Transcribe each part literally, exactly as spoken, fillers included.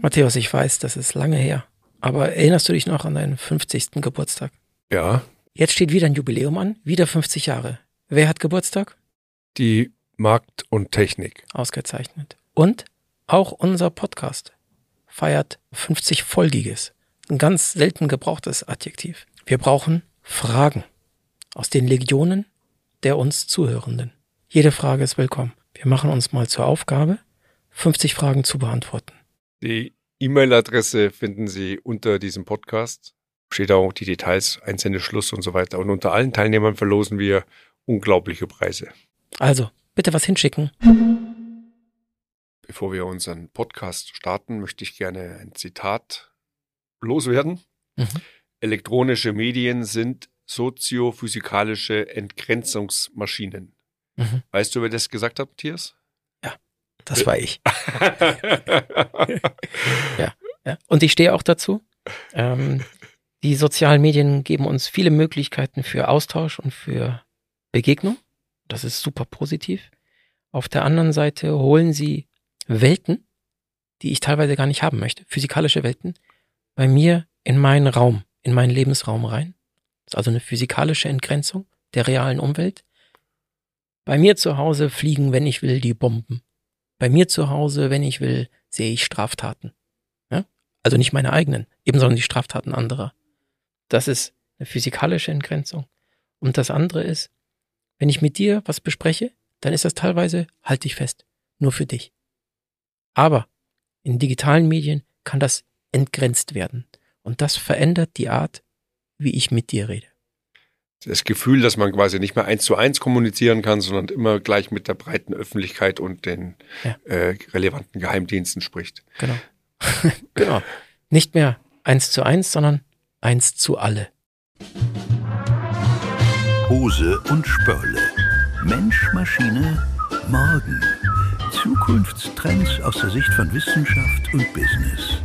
Matthäus, ich weiß, das ist lange her. Aber erinnerst du dich noch an deinen fünfzigsten Geburtstag? Ja. Jetzt steht wieder ein Jubiläum an, wieder fünfzig Jahre. Wer hat Geburtstag? Die Markt und Technik. Ausgezeichnet. Und auch unser Podcast feiert fünfzig-folgiges. Ein ganz selten gebrauchtes Adjektiv. Wir brauchen Fragen aus den Legionen der uns Zuhörenden. Jede Frage ist willkommen. Wir machen uns mal zur Aufgabe, fünfzig Fragen zu beantworten. Die E-Mail-Adresse finden Sie unter diesem Podcast. Steht auch die Details, Einsendeschluss und so weiter. Und unter allen Teilnehmern verlosen wir unglaubliche Preise. Also, bitte was hinschicken. Bevor wir unseren Podcast starten, möchte ich gerne ein Zitat loswerden. Mhm. Elektronische Medien sind soziophysikalische Entgrenzungsmaschinen. Mhm. Weißt du, wer das gesagt hat, Matthias? Ja, das war ich. ja, ja. Und ich stehe auch dazu. Ähm, die sozialen Medien geben uns viele Möglichkeiten für Austausch und für Begegnung. Das ist super positiv. Auf der anderen Seite holen sie Welten, die ich teilweise gar nicht haben möchte, physikalische Welten, bei mir in meinen Raum, in meinen Lebensraum rein. Das ist also eine physikalische Entgrenzung der realen Umwelt. Bei mir zu Hause fliegen, wenn ich will, die Bomben. Bei mir zu Hause, wenn ich will, sehe ich Straftaten. Ja? Also nicht meine eigenen, eben sondern die Straftaten anderer. Das ist eine physikalische Entgrenzung. Und das andere ist, wenn ich mit dir was bespreche, dann ist das teilweise, halt dich fest, nur für dich. Aber in digitalen Medien kann das entgrenzt werden. Und das verändert die Art, wie ich mit dir rede. Das Gefühl, dass man quasi nicht mehr eins zu eins kommunizieren kann, sondern immer gleich mit der breiten Öffentlichkeit und den ja. äh, relevanten Geheimdiensten spricht. Genau. genau. Nicht mehr eins zu eins, sondern eins zu alle. Hose und Spörle. Mensch, Maschine, Morgen. Zukunftstrends aus der Sicht von Wissenschaft und Business.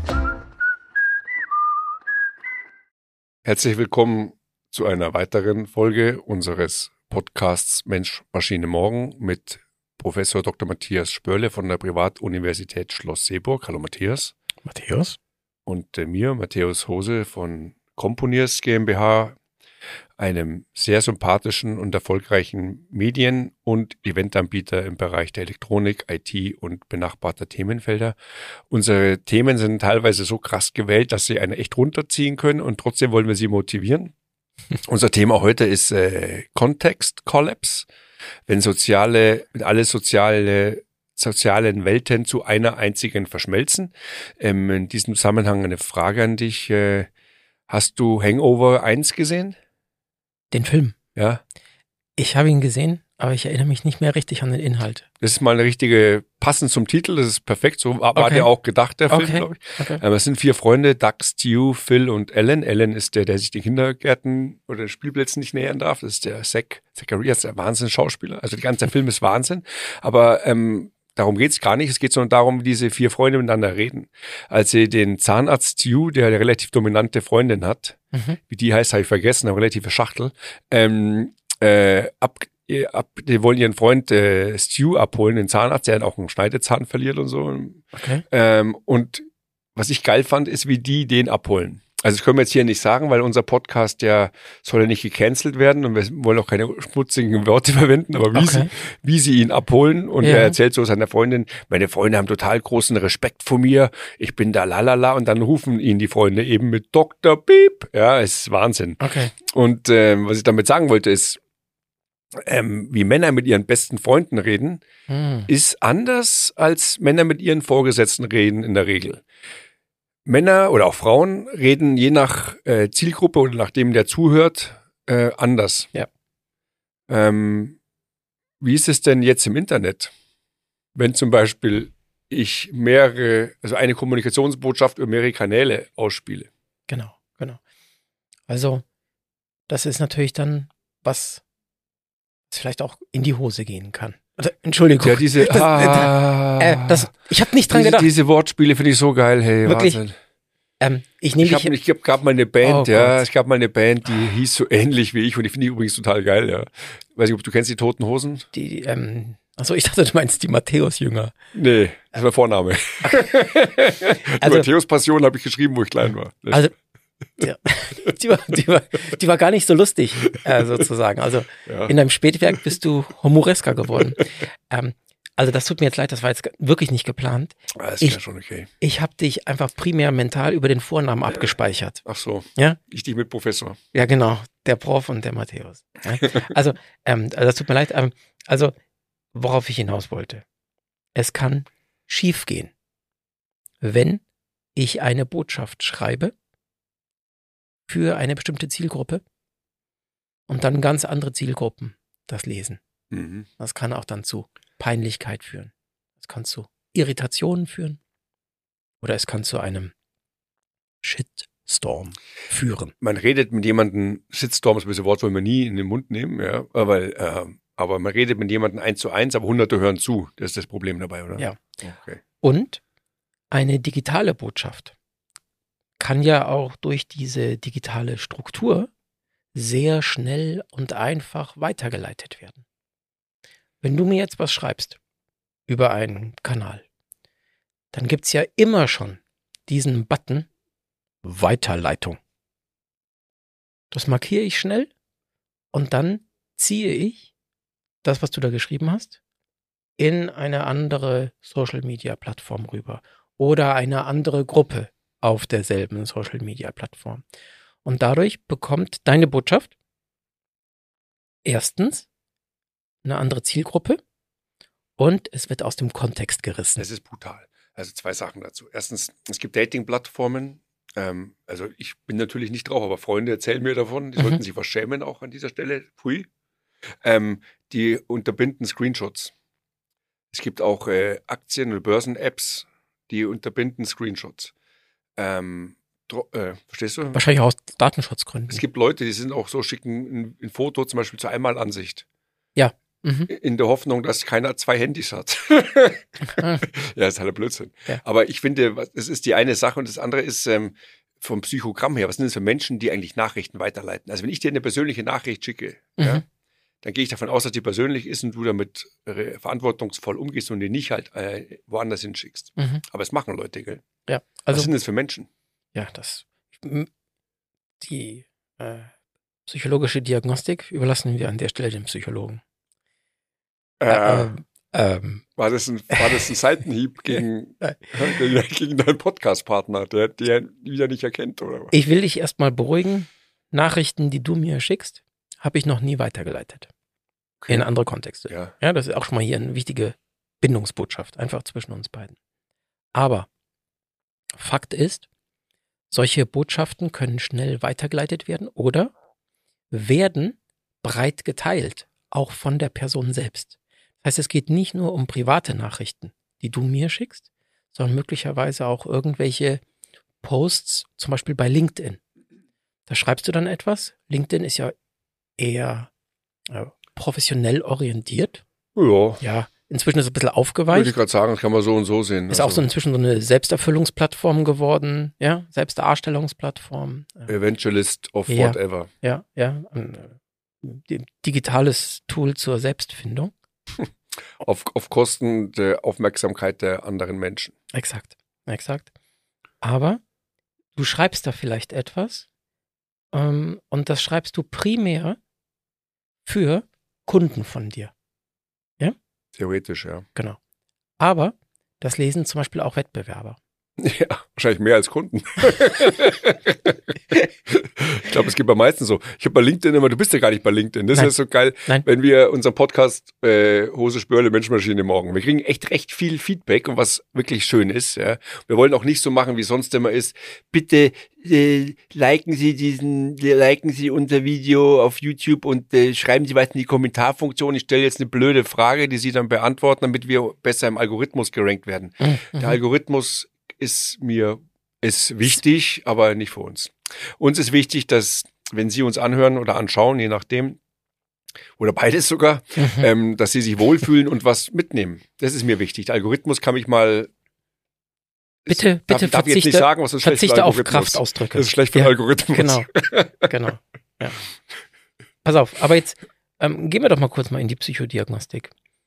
Herzlich willkommen zu einer weiteren Folge unseres Podcasts Mensch, Maschine, Morgen mit Professor Doktor Matthias Spörle von der Privatuniversität Schloss Seeburg. Hallo Matthias. Matthias. Und äh, mir, Matthäus Hose von Componiers GmbH, einem sehr sympathischen und erfolgreichen Medien- und Eventanbieter im Bereich der Elektronik, I T und benachbarter Themenfelder. Unsere Themen sind teilweise so krass gewählt, dass sie einen echt runterziehen können und trotzdem wollen wir sie motivieren. Unser Thema heute ist äh, Context Collapse, wenn soziale, wenn alle soziale sozialen Welten zu einer einzigen verschmelzen. Ähm, in diesem Zusammenhang eine Frage an dich. Äh, hast du Hangover eins gesehen? Den Film? Ja. Ich habe ihn gesehen, aber ich erinnere mich nicht mehr richtig an den Inhalt. Das ist mal eine richtige, passend zum Titel, das ist perfekt, so war, okay. war der auch gedacht, der Film, okay. glaube ich. Okay. Aber es sind vier Freunde, Doug, Stu, Phil und Alan. Alan ist der, der sich den Kindergärten oder den Spielplätzen nicht nähern darf. Das ist der Zach, Zacharias, der Wahnsinn-Schauspieler. Also der ganze Film ist Wahnsinn. Aber ähm, darum geht's gar nicht. Es geht sondern darum, wie diese vier Freunde miteinander reden. Als sie den Zahnarzt Stu, der eine relativ dominante Freundin hat, Mhm. wie die heißt, habe ich vergessen, eine relative Schachtel, ähm, äh, ab, ab, die wollen ihren Freund äh, Stu abholen, den Zahnarzt, der auch einen Schneidezahn verliert und so. Okay. Ähm, und was ich geil fand, ist, wie die den abholen. Also das können wir jetzt hier nicht sagen, weil unser Podcast ja soll ja nicht gecancelt werden und wir wollen auch keine schmutzigen Worte verwenden, aber wie, Okay. sie, wie sie ihn abholen und Ja. er erzählt so seiner Freundin, meine Freunde haben total großen Respekt vor mir, ich bin da lalala und dann rufen ihn die Freunde eben mit Doktor Piep. Ja, es ist Wahnsinn. Okay. Und ähm, was ich damit sagen wollte ist, ähm, wie Männer mit ihren besten Freunden reden, Hm. ist anders als Männer mit ihren Vorgesetzten reden in der Regel. Männer oder auch Frauen reden je nach äh, Zielgruppe oder nachdem der zuhört äh, anders. Ja. Ähm, wie ist es denn jetzt im Internet, wenn zum Beispiel ich mehrere, also eine Kommunikationsbotschaft über mehrere Kanäle ausspiele? Genau, genau. Also, das ist natürlich dann was, was vielleicht auch in die Hose gehen kann. Also, Entschuldigung. Ja, diese, das, ah, äh, das, ich habe nicht dran diese, gedacht. diese Wortspiele finde ich so geil, hey, Wirklich? Wahnsinn. Ähm, ich nehme Ich dich. habe ich hab, gab mal eine Band, Oh ja, Gott. es gab mal eine Band, die hieß so ähnlich wie ich und die finde ich übrigens total geil, ja. Weiß nicht, ob du kennst die Toten Hosen? Die, ähm, Achso, ich dachte, du meinst die Matthäus-Jünger. Nee, das war Vorname. Die Also- Matthäus-Passion habe ich geschrieben, wo ich klein war. Das Also, ja, die, war, die, war, die war gar nicht so lustig, äh, sozusagen. Also, ja. in deinem Spätwerk bist du humoresker geworden. ähm, also, das tut mir jetzt leid, das war jetzt wirklich nicht geplant. Ah, das ist ich- ja schon okay. Ich habe dich einfach primär mental über den Vornamen abgespeichert. Ach so, Ja? ich dich mit Professor. Ja, genau. Der Prof und der Matthäus. Ja? Also, ähm, also, das tut mir leid. Ähm, also, worauf ich hinaus wollte. Es kann schiefgehen, wenn ich eine Botschaft schreibe für eine bestimmte Zielgruppe und dann ganz andere Zielgruppen das lesen. Mhm. Das kann auch dann zu Peinlichkeit führen. Es kann zu Irritationen führen. Oder es kann zu einem Shitstorm führen. Man redet mit jemandem, Shitstorm ist ein bisschen Wort, wollen wir nie in den Mund nehmen, ja, aber, äh, aber man redet mit jemandem eins zu eins, aber Hunderte hören zu. Das ist das Problem dabei, oder? Ja. Okay. Und eine digitale Botschaft kann ja auch durch diese digitale Struktur sehr schnell und einfach weitergeleitet werden. Wenn du mir jetzt was schreibst über einen Kanal, dann gibt es ja immer schon diesen Button Weiterleitung. Das markiere ich schnell und dann ziehe ich das, was du da geschrieben hast, in eine andere Social-Media-Plattform rüber oder eine andere Gruppe auf derselben Social-Media-Plattform. Und dadurch bekommt deine Botschaft erstens eine andere Zielgruppe und es wird aus dem Kontext gerissen. Das ist brutal. Also zwei Sachen dazu. Erstens, es gibt Dating-Plattformen. Ähm, also ich bin natürlich nicht drauf, aber Freunde erzählen mir davon. Die Mhm. sollten sich verschämen auch an dieser Stelle. Pui. Ähm, die unterbinden Screenshots. Es gibt auch äh, Aktien- oder Börsen-Apps, die unterbinden Screenshots. Ähm, dro- äh, verstehst du? Wahrscheinlich auch aus Datenschutzgründen. Es gibt Leute, die sind auch so, schicken ein, ein Foto zum Beispiel zur Einmalansicht. Mhm. In der Hoffnung, dass keiner zwei Handys hat. Ja, ist halt ein Blödsinn. Ja. Aber ich finde, was- das ist die eine Sache und das andere ist ähm, vom Psychogramm her, was sind das für Menschen, die eigentlich Nachrichten weiterleiten? Also wenn ich dir eine persönliche Nachricht schicke, Mhm. ja, dann gehe ich davon aus, dass die persönlich ist und du damit äh, verantwortungsvoll umgehst und die nicht halt äh, woanders hinschickst. Mhm. Aber es machen Leute, gell? Ja, Was also sind das für Menschen? ja, das die äh, psychologische Diagnostik überlassen wir an der Stelle den Psychologen. Äh, ähm, ähm, war, das ein, war das ein Seitenhieb gegen, Nein. gegen, gegen deinen Podcast-Partner, der der wieder nicht erkennt, oder was? ich will dich erstmal beruhigen. Nachrichten, die du mir schickst, habe ich noch nie weitergeleitet. Okay. In andere Kontexte. Ja. Ja, das ist auch schon mal hier eine wichtige Bindungsbotschaft, einfach zwischen uns beiden. Aber Fakt ist, solche Botschaften können schnell weitergeleitet werden oder werden breit geteilt, auch von der Person selbst. Das heißt, es geht nicht nur um private Nachrichten, die du mir schickst, sondern möglicherweise auch irgendwelche Posts, zum Beispiel bei LinkedIn. Da schreibst du dann etwas. LinkedIn ist ja eher äh, professionell orientiert. Ja, Ja, inzwischen ist es ein bisschen würde ich aufgeweicht. gerade sagen, das kann man so und so sehen. Ist auch so Also, inzwischen so eine Selbsterfüllungsplattform geworden, ja, Selbstdarstellungsplattform. Äh, Evangelist of Ja. whatever. ja, ja, ein äh, di- digitales Tool zur Selbstfindung. Auf, auf Kosten der Aufmerksamkeit der anderen Menschen. Exakt, exakt. Aber du schreibst da vielleicht etwas ähm, und das schreibst du primär für Kunden von dir. Theoretisch, ja. Genau. Aber das lesen zum Beispiel auch Wettbewerber. Ja, wahrscheinlich mehr als Kunden. Ich glaube, es geht bei meisten so. Ich habe bei LinkedIn immer, du bist ja gar nicht bei LinkedIn. Das Nein. ist ja so geil, Nein. wenn wir unseren Podcast äh, Hose, Spörle, Menschmaschine morgen. Wir kriegen echt recht viel Feedback und was wirklich schön ist. Ja. Wir wollen auch nicht so machen, wie sonst immer ist. Bitte äh, liken Sie diesen, liken Sie unser Video auf YouTube und äh, schreiben Sie was in die Kommentarfunktion. Ich stelle jetzt eine blöde Frage, die Sie dann beantworten, damit wir besser im Algorithmus gerankt werden. Der Algorithmus ist mir ist wichtig, aber nicht für uns. Uns ist wichtig, dass, wenn Sie uns anhören oder anschauen, je nachdem, oder beides sogar, Mhm. ähm, dass Sie sich wohlfühlen und was mitnehmen. Das ist mir wichtig. Der Algorithmus kann mich mal Bitte, darf, bitte darf ich jetzt nicht verzichte, sagen, was ist schlecht für verzichte auf Algorithmus. Kraftausdrücke. Das ist schlecht für den Ja, Algorithmus. Genau, genau. Ja. Pass auf, aber jetzt ähm, gehen wir doch mal kurz mal in die Psychodiagnostik.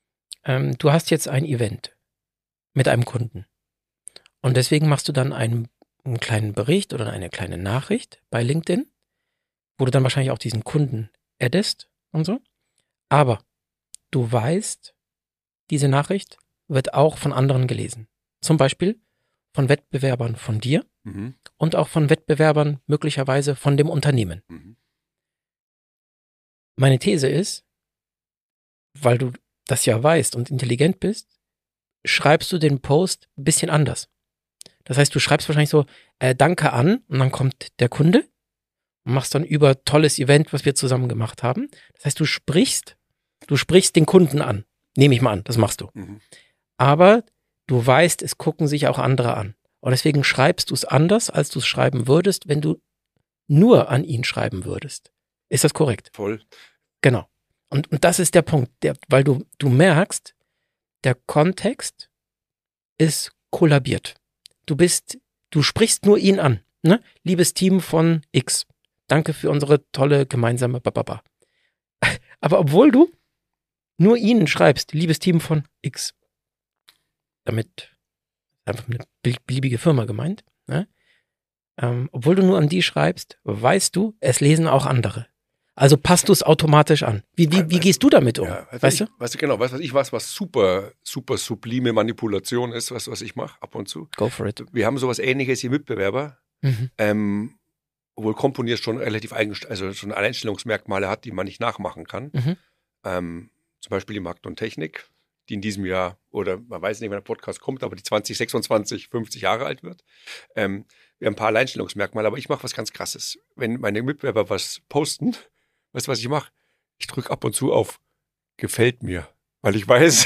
ähm, du hast jetzt ein Event mit einem Kunden. Und deswegen machst du dann einen, einen kleinen Bericht oder eine kleine Nachricht bei LinkedIn, wo du dann wahrscheinlich auch diesen Kunden addest und so. Aber du weißt, diese Nachricht wird auch von anderen gelesen. Zum Beispiel von Wettbewerbern von dir Mhm. und auch von Wettbewerbern möglicherweise von dem Unternehmen. Mhm. Meine These ist, weil du das ja weißt und intelligent bist, schreibst du den Post ein bisschen anders. Das heißt, du schreibst wahrscheinlich so, äh, danke an, und dann kommt der Kunde und machst dann über tolles Event, was wir zusammen gemacht haben. Das heißt, du sprichst, du sprichst den Kunden an. Nehme ich mal an, das machst du. Mhm. Aber du weißt, es gucken sich auch andere an. Und deswegen schreibst du es anders, als du es schreiben würdest, wenn du nur an ihn schreiben würdest. Ist das korrekt? Voll. Genau. Und, und das ist der Punkt, der, weil du, du merkst, der Kontext ist kollabiert. Du bist, du sprichst nur ihn an. Ne? Liebes Team von X, danke für unsere tolle gemeinsame Bababa. Aber obwohl du nur ihnen schreibst, liebes Team von X, damit einfach eine beliebige Firma gemeint, ne? ähm, obwohl du nur an die schreibst, weißt du, es lesen auch andere. Also passt du es automatisch an. Wie, wie, wie gehst du damit um? Ja, weißt, weißt du? du? Weißt du genau, weißt du, was ich was, was super, super sublime Manipulation ist, was, was ich mache ab und zu. Go for it. Wir haben sowas Ähnliches wie Mitbewerber, Mhm. ähm, obwohl Componiers schon relativ eigen, also schon Alleinstellungsmerkmale hat, die man nicht nachmachen kann. Mhm. Ähm, zum Beispiel die Markt und Technik, die in diesem Jahr, oder man weiß nicht, wann der Podcast kommt, aber die zwanzig sechsundzwanzig fünfzig Jahre alt wird. Ähm, wir haben ein paar Alleinstellungsmerkmale, aber ich mache was ganz Krasses. Wenn meine Mitbewerber was posten, weißt du, was ich mache? Ich drücke ab und zu auf gefällt mir, weil ich weiß,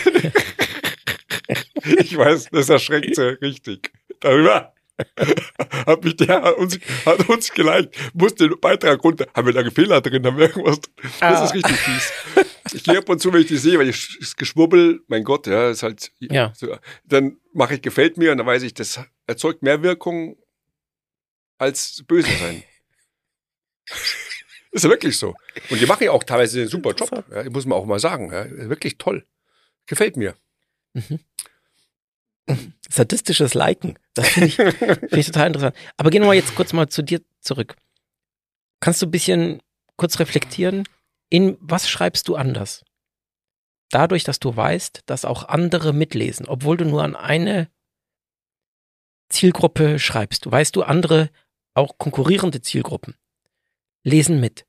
ich weiß, das erschreckt sie richtig. Darüber hat mich der hat uns, hat uns geliked, muss den Beitrag runter. Haben wir da Fehler drin? Haben wir irgendwas drin? Das Ah. ist richtig fies. Ich gehe ab und zu, wenn ich die sehe, weil ich das Geschwurbel, mein Gott, ja, ist halt, Ja. so, dann mache ich gefällt mir und dann weiß ich, das erzeugt mehr Wirkung als böse sein. Ist ja wirklich so. Und die machen ja auch teilweise einen super Job. Ja, muss man auch mal sagen. Ja, wirklich toll. Gefällt mir. Mhm. Sadistisches Liken. Das finde ich, find ich total interessant. Aber gehen wir mal jetzt kurz mal zu dir zurück. Kannst du ein bisschen kurz reflektieren, in was schreibst du anders? Dadurch, dass du weißt, dass auch andere mitlesen, obwohl du nur an eine Zielgruppe schreibst. Weißt du, andere, auch konkurrierende Zielgruppen, lesen mit.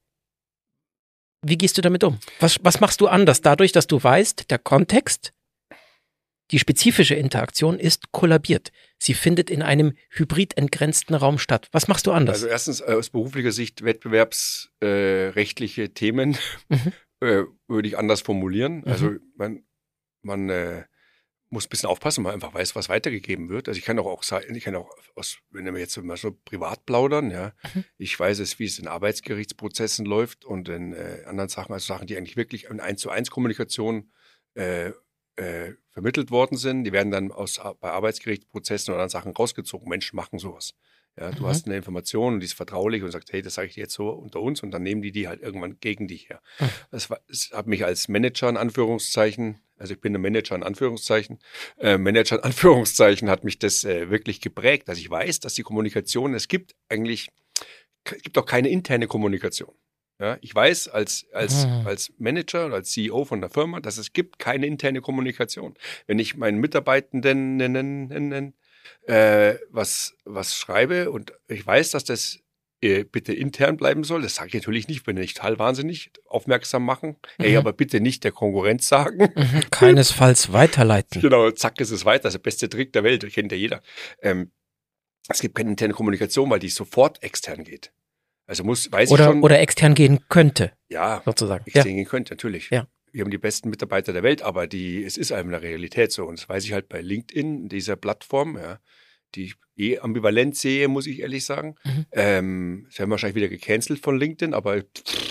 Wie gehst du damit um? Was, was machst du anders? Dadurch, dass du weißt, der Kontext, die spezifische Interaktion ist kollabiert. Sie findet in einem hybrid entgrenzten Raum statt. Was machst du anders? Also erstens äh, aus beruflicher Sicht wettbewerbsrechtliche äh, Themen Mhm. äh, würde ich anders formulieren. Mhm. Also man, man äh, muss ein bisschen aufpassen, man einfach weiß, was weitergegeben wird. Also ich kann auch, auch sagen, ich kann auch aus, wenn wir jetzt mal so privat plaudern, ja, Mhm. ich weiß es, wie es in Arbeitsgerichtsprozessen läuft und in äh, anderen Sachen, also Sachen, die eigentlich wirklich in eins zu eins Kommunikation äh, äh, vermittelt worden sind, die werden dann aus bei Arbeitsgerichtsprozessen oder anderen Sachen rausgezogen. Menschen machen sowas. Ja, du Mhm. hast eine Information und die ist vertraulich und sagst, hey, das sage ich dir jetzt so unter uns und dann nehmen die die halt irgendwann gegen dich her. Mhm. Das, war, das hat mich als Manager in Anführungszeichen, also ich bin ein Manager in Anführungszeichen, äh, Manager in Anführungszeichen hat mich das äh, wirklich geprägt, dass ich weiß, dass die Kommunikation, es gibt eigentlich, es gibt auch keine interne Kommunikation. Ja, ich weiß als, als, Mhm. als Manager oder als C E O von der Firma, dass es gibt keine interne Kommunikation. Wenn ich meinen Mitarbeitenden nennen, nennen, äh, was, was schreibe und ich weiß, dass das äh, bitte intern bleiben soll, das sage ich natürlich nicht, bin ich total wahnsinnig, aufmerksam machen. Hey, Mhm. aber bitte nicht der Konkurrenz sagen. Mhm. Keinesfalls weiterleiten. Genau, zack, ist es weiter. Das ist der beste Trick der Welt, kennt ja jeder. Ähm, es gibt keine interne Kommunikation, weil die sofort extern geht. Also muss, weiß Oder, ich schon. oder extern gehen könnte, Ja, sozusagen. ich Ja. sehen könnte, natürlich. Ja. Wir haben die besten Mitarbeiter der Welt, aber die, es ist einfach eine Realität so. Und das weiß ich halt bei LinkedIn, dieser Plattform, ja, die ich eh ambivalent sehe, muss ich ehrlich sagen. Mhm. Ähm, es werden wahrscheinlich wieder gecancelt von LinkedIn, aber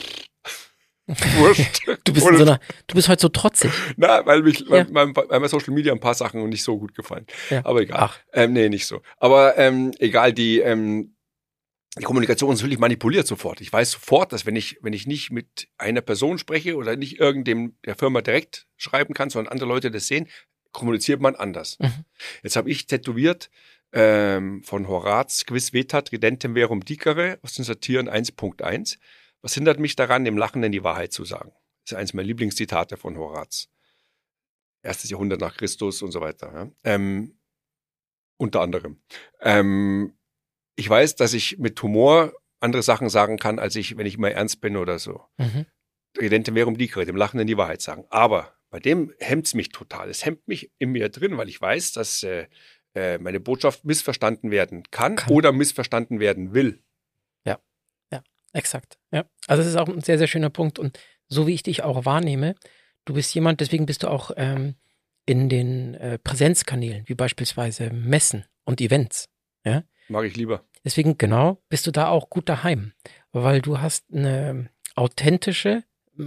wurscht. Du bist, in so einer, du bist heute so trotzig. Na, weil mich Ja. weil, weil bei Social Media ein paar Sachen nicht so gut gefallen. Ja. Aber egal. Ach. Ähm, nee, nicht so. Aber ähm, egal, die, ähm, die Kommunikation ist völlig manipuliert sofort. Ich weiß sofort, dass wenn ich, wenn ich nicht mit einer Person spreche oder nicht irgendeinem der Firma direkt schreiben kann, sondern andere Leute das sehen, kommuniziert man anders. Mhm. Jetzt habe ich tätowiert ähm, von Horaz quis vetat ridentem verum dicere aus den Satiren eins Punkt eins. Was hindert mich daran, dem Lachenden die Wahrheit zu sagen? Das ist eines meiner Lieblingszitate von Horaz. Erstes Jahrhundert nach Christus und so weiter. Ja? Ähm, unter anderem. Ähm, ich weiß, dass ich mit Humor andere Sachen sagen kann, als ich, wenn ich immer ernst bin oder so. Mhm. Ridentem verum dicere, dem Lachenden die Wahrheit sagen. Aber bei dem hemmt es mich total. Es hemmt mich in mir drin, weil ich weiß, dass äh, äh, meine Botschaft missverstanden werden kann, kann oder missverstanden werden will. Ja, ja, exakt. Ja. Also das ist auch ein sehr, sehr schöner Punkt. Und so wie ich dich auch wahrnehme, du bist jemand, deswegen bist du auch ähm, in den äh, Präsenzkanälen, wie beispielsweise Messen und Events. Ja? Mag ich lieber. Deswegen, genau, bist du da auch gut daheim, weil du hast eine authentische,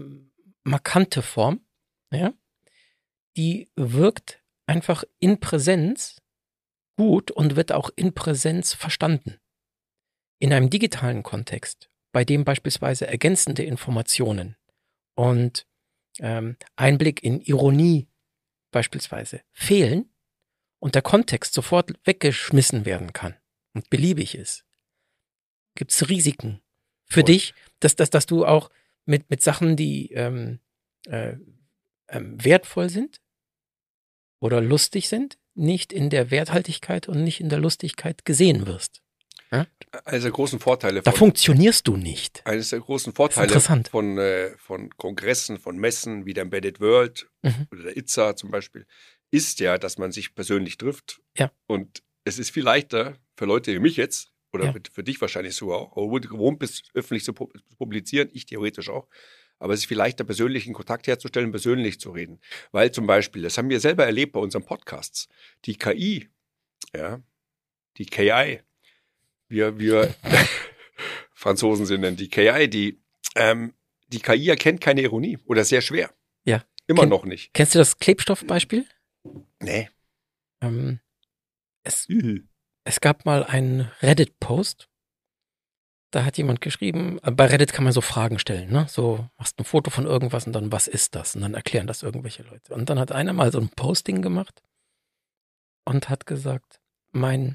markante Form, ja, die wirkt einfach in Präsenz gut und wird auch in Präsenz verstanden. In einem digitalen Kontext, bei dem beispielsweise ergänzende Informationen und ähm, Einblick in Ironie beispielsweise fehlen und der Kontext sofort weggeschmissen werden kann und beliebig ist, gibt es Risiken für Voll. dich, dass, dass, dass du auch mit, mit Sachen, die ähm, äh, ähm, wertvoll sind oder lustig sind, nicht in der Werthaltigkeit und nicht in der Lustigkeit gesehen wirst. Ja? Eines der großen Vorteile Da von, funktionierst du nicht. eines der großen Das ist Vorteile interessant. von, äh, von Kongressen, von Messen wie der Embedded World Mhm. oder der I Z A zum Beispiel, ist ja, dass man sich persönlich trifft. Ja. Und es ist viel leichter für Leute wie mich jetzt, oder Ja. für, für dich wahrscheinlich so auch, obwohl du gewohnt bist, öffentlich zu pu- zu publizieren, ich theoretisch auch. Aber es ist viel leichter, persönlichen Kontakt herzustellen, persönlich zu reden. Weil zum Beispiel, das haben wir selber erlebt bei unseren Podcasts, die K I, ja, die K I, wir, wir Franzosen sind denn die K I, die, ähm, die K I erkennt keine Ironie oder sehr schwer. Ja. Immer Ken- noch nicht. Kennst du das Klebstoffbeispiel? Nee. Ähm, es, Mhm. es gab mal einen Reddit-Post, da hat jemand geschrieben, äh, bei Reddit kann man so Fragen stellen, ne? So, machst ein Foto von irgendwas und dann, was ist das? Und dann erklären das irgendwelche Leute. Und dann hat einer mal so ein Posting gemacht und hat gesagt, mein